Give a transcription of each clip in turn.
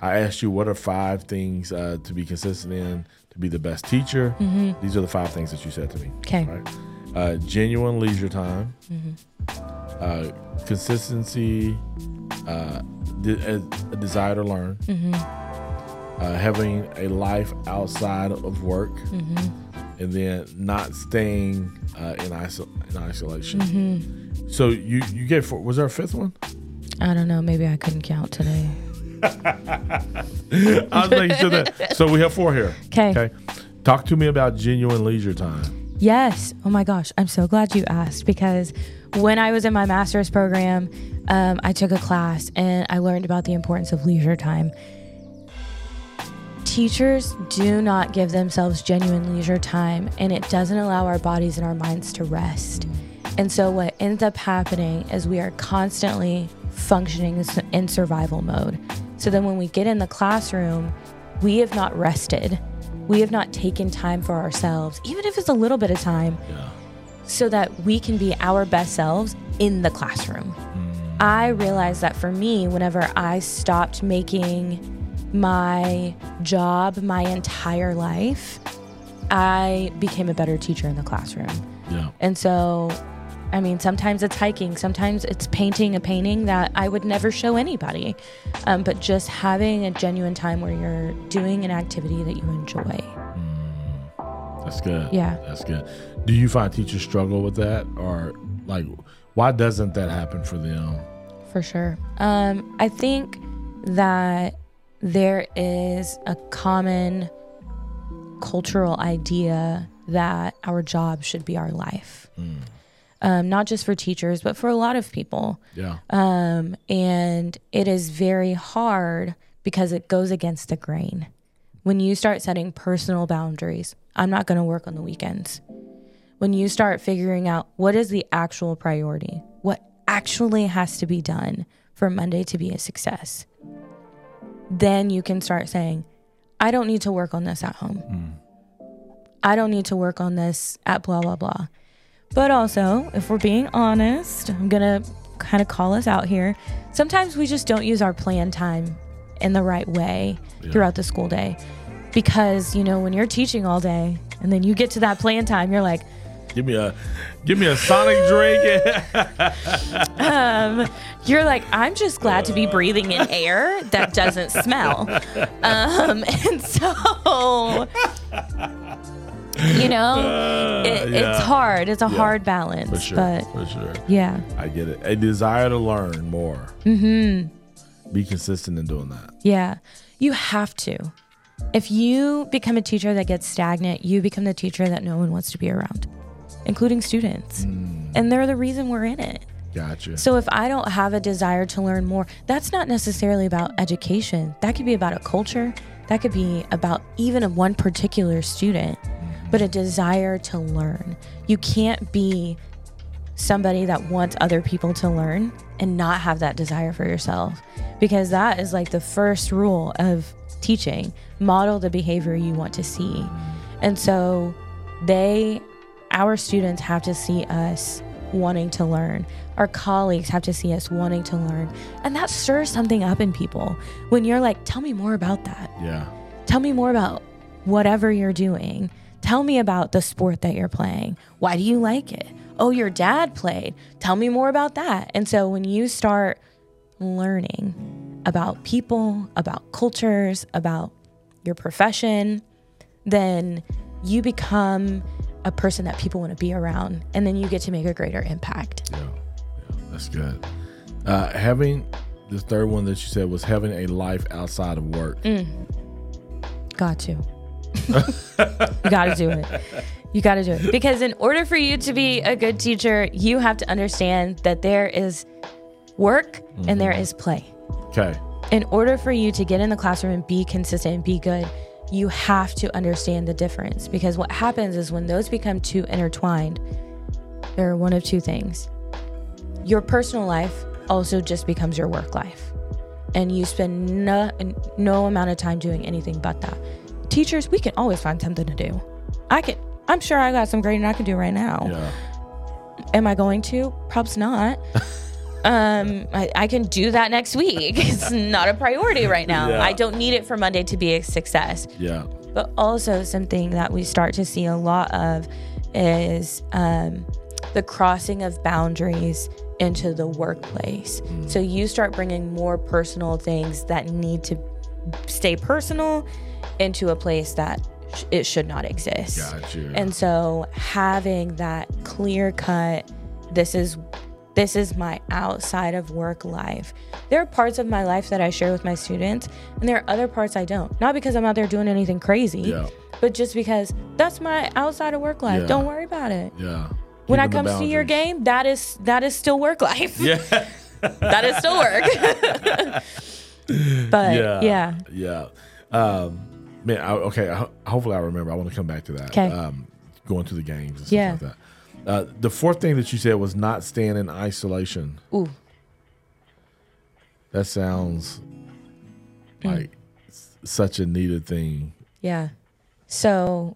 I asked you what are 5 things to be consistent in to be the best teacher. These are the 5 things that you said to me. Okay. Right? Genuine leisure time, consistency, a desire to learn, having a life outside of work, and then not staying in isolation. So you gave 4. Was there a 5th one? I don't know. Maybe I couldn't count today. I was making sure that. So we have 4 here. Okay. Talk to me about genuine leisure time. Yes. Oh my gosh. I'm so glad you asked, because when I was in my master's program, I took a class and I learned about the importance of leisure time. Teachers do not give themselves genuine leisure time, and it doesn't allow our bodies and our minds to rest. And so what ends up happening is we are constantly functioning in survival mode. So then when we get in the classroom, we have not rested. We have not taken time for ourselves, even if it's a little bit of time, so that we can be our best selves in the classroom. I realized that for me, whenever I stopped making my job my entire life, I became a better teacher in the classroom. And so, I mean, sometimes it's hiking, sometimes it's painting a painting that I would never show anybody. But just having a genuine time where you're doing an activity that you enjoy. That's good. Yeah. That's good. Do you find teachers struggle with that? Or like, why doesn't that happen for them? For sure. I think that there is a common cultural idea that our job should be our life. Not just for teachers, but for a lot of people. And it is very hard because it goes against the grain. When you start setting personal boundaries, I'm not going to work on the weekends. When you start figuring out what is the actual priority, what actually has to be done for Monday to be a success, then you can start saying, I don't need to work on this at home. I don't need to work on this at blah, blah, blah. But also, if we're being honest, I'm going to kind of call us out here. Sometimes we just don't use our plan time in the right way throughout the school day. Because, you know, when you're teaching all day and then you get to that plan time, you're like, Give me a Sonic drink. You're like, I'm just glad to be breathing in air that doesn't smell. And so, you know, it's hard. It's a hard balance. For sure. But For sure. Yeah. I get it. A desire to learn more. Be consistent in doing that. Yeah. You have to. If you become a teacher that gets stagnant, you become the teacher that no one wants to be around, including students. And they're the reason we're in it. Gotcha. So if I don't have a desire to learn more, that's not necessarily about education. That could be about a culture. That could be about even one particular student, but a desire to learn. You can't be somebody that wants other people to learn and not have that desire for yourself, because that is like the first rule of teaching. Model the behavior you want to see. And so our students have to see us wanting to learn. Our colleagues have to see us wanting to learn. And that stirs something up in people when you're like, tell me more about that. Yeah. Tell me more about whatever you're doing. Tell me about the sport that you're playing. Why do you like it? Oh, your dad played. Tell me more about that. And so when you start learning about people, about cultures, about your profession, then you become a person that people want to be around, and then you get to make a greater impact. Yeah, that's good. Having the third one that you said was having a life outside of work. Got to. You got to do it. You got to do it. Because in order for you to be a good teacher, you have to understand that there is work and there is play. Okay. In order for you to get in the classroom and be consistent and be good, you have to understand the difference. Because what happens is when those become too intertwined, there are one of two things. Your personal life also just becomes your work life. And you spend no amount of time doing anything but that. Teachers, we can always find something to do. I'm sure I got some grading I can do right now. Yeah. Am I going to? Probably not. I can do that next week. It's not a priority right now. Yeah. I don't need it for Monday to be a success. Yeah. But also something that we start to see a lot of is the crossing of boundaries into the workplace. So you start bringing more personal things that need to stay personal into a place that it should not exist. Gotcha. And so having that clear cut, this is my outside of work life. There are parts of my life that I share with my students, and there are other parts I don't. Not because I'm out there doing anything crazy, but just because that's my outside of work life. Yeah. Don't worry about it. Yeah. When I Keeping the come see your boundaries. game, that is still work life. Yeah. That is still work. But Yeah. Man, hopefully I remember. I want to come back to that. Okay. Going to the games and stuff like that. The fourth thing that you said was not staying in isolation. Ooh. That sounds like such a needed thing. Yeah. So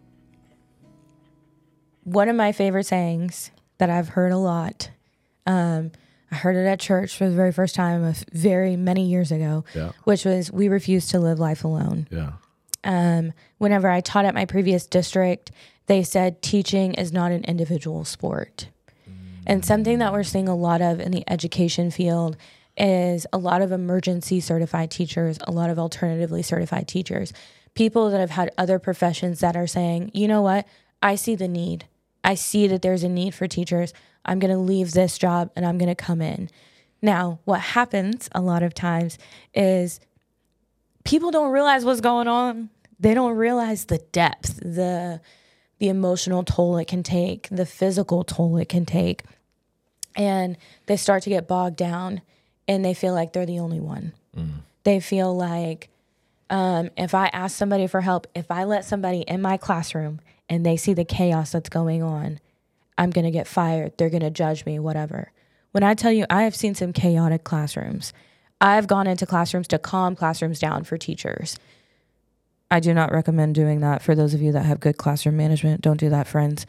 one of my favorite sayings that I've heard a lot, I heard it at church for the very first time very many years ago, which was, we refuse to live life alone. Yeah. Whenever I taught at my previous district, they said teaching is not an individual sport. And something that we're seeing a lot of in the education field is a lot of emergency certified teachers, a lot of alternatively certified teachers, people that have had other professions that are saying, you know what, I see the need. I see that there's a need for teachers. I'm going to leave this job and I'm going to come in. Now, what happens a lot of times is people don't realize what's going on. They don't realize the depth, the emotional toll it can take, the physical toll it can take. And they start to get bogged down and they feel like they're the only one. They feel like if I ask somebody for help, if I let somebody in my classroom and they see the chaos that's going on, I'm going to get fired. They're going to judge me, whatever. When I tell you, I have seen some chaotic classrooms. I've gone into classrooms to calm classrooms down for teachers. I do not recommend doing that for those of you that have good classroom management. Don't do that, friends.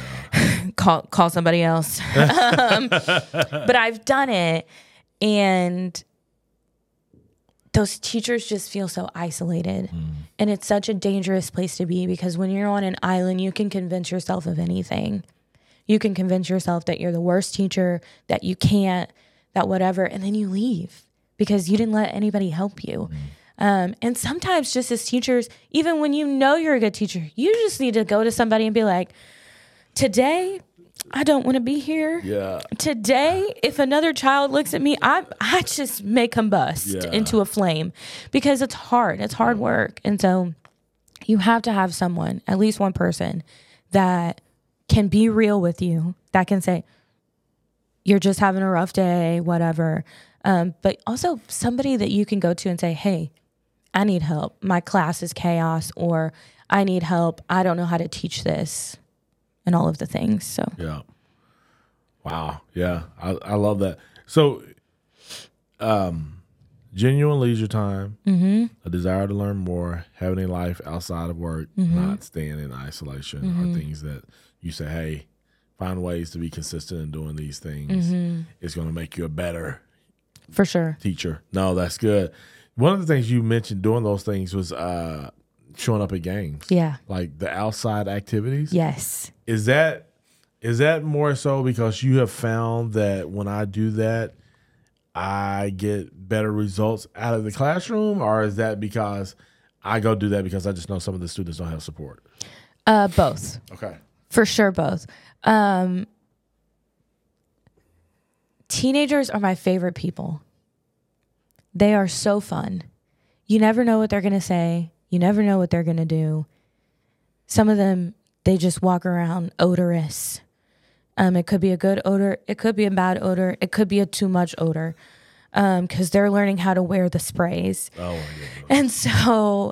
Call somebody else. But I've done it, and those teachers just feel so isolated. And it's such a dangerous place to be, because when you're on an island, you can convince yourself of anything. You can convince yourself that you're the worst teacher, that you can't, that whatever, and then you leave because you didn't let anybody help you. And sometimes just as teachers, even when you know you're a good teacher, you just need to go to somebody and be like, today, I don't want to be here. Yeah. Today, if another child looks at me, I just may combust into a flame, because it's hard. It's hard work. And so you have to have someone, at least one person, that can be real with you, that can say, you're just having a rough day, whatever. But also somebody that you can go to and say, hey, I need help. My class is chaos, or I need help. I don't know how to teach this, and all of the things. So yeah. Wow. Yeah. I love that. So genuine leisure time, a desire to learn more, having a life outside of work, not staying in isolation are things that you say, hey, find ways to be consistent in doing these things. It's going to make you a better for sure teacher. No, that's good. One of the things you mentioned doing those things was showing up at games. Yeah. Like the outside activities. Yes. Is that more so because you have found that when I do that, I get better results out of the classroom, or is that because I go do that because I just know some of the students don't have support? Both. Okay. For sure, both. Teenagers are my favorite people. They are so fun. You never know what they're going to say. You never know what they're going to do. Some of them, they just walk around odorous. It could be a good odor. It could be a bad odor. It could be a too much odor, because they're learning how to wear the sprays. Oh, my goodness. And so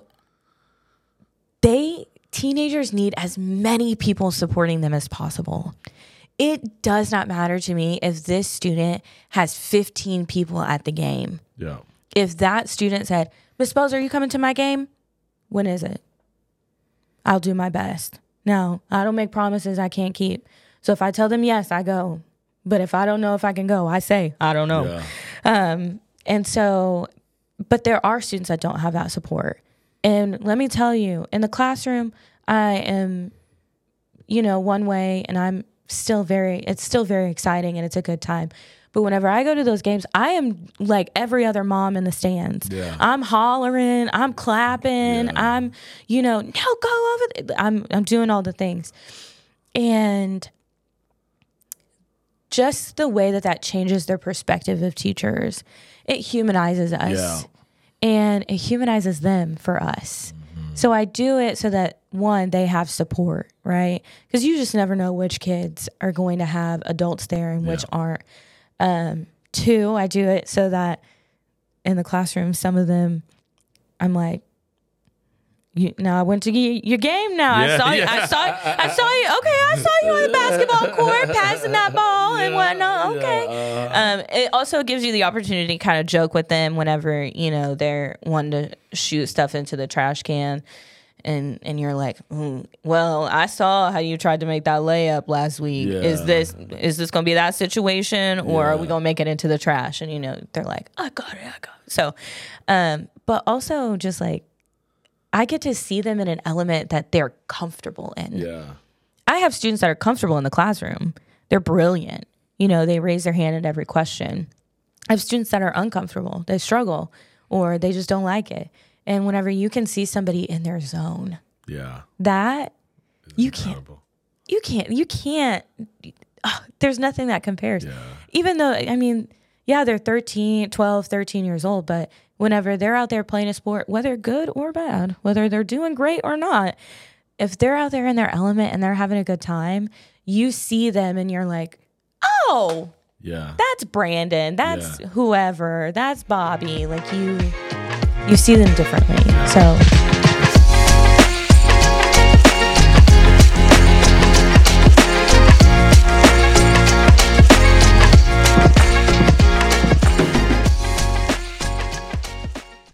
teenagers need as many people supporting them as possible. It does not matter to me if this student has 15 people at the game. Yeah. If that student said, Miss Bowles, are you coming to my game? When is it? I'll do my best. Now, I don't make promises I can't keep. So if I tell them yes, I go. But if I don't know if I can go, I say, I don't know. Yeah. And so, but there are students that don't have that support. And let me tell you, in the classroom, I am, one way, and it's still very exciting and it's a good time. But whenever I go to those games, I am like every other mom in the stands. Yeah. I'm hollering, I'm clapping, Yeah. I'm, no, go over there. I'm doing all the things. And just the way that changes their perspective of teachers, it humanizes us. Yeah. And it humanizes them for us. Mm-hmm. So I do it so that, one, they have support, right? Because you just never know which kids are going to have adults there and which aren't. Two, I do it so in the classroom, some of them, I'm like, I went to your game now. Yeah, I saw you. Okay, I saw you on the basketball court passing that ball and whatnot. Okay. It also gives you the opportunity to kind of joke with them whenever, they're wanting to shoot stuff into the trash can. And you're like, well, I saw how you tried to make that layup last week. Yeah. Is this going to be that situation, or are we going to make it into the trash? And, they're like, I got it. So, but also just like, I get to see them in an element that they're comfortable in. Yeah. I have students that are comfortable in the classroom. They're brilliant. They raise their hand at every question. I have students that are uncomfortable. They struggle, or they just don't like it. And whenever you can see somebody in their zone, that you can't, there's nothing that compares. Yeah. Even though, they're 12, 13 years old, but whenever they're out there playing a sport, whether good or bad, whether they're doing great or not, if they're out there in their element and they're having a good time, you see them and you're like, oh, that's Brandon, that's whoever, that's Bobby. Like you see them differently. So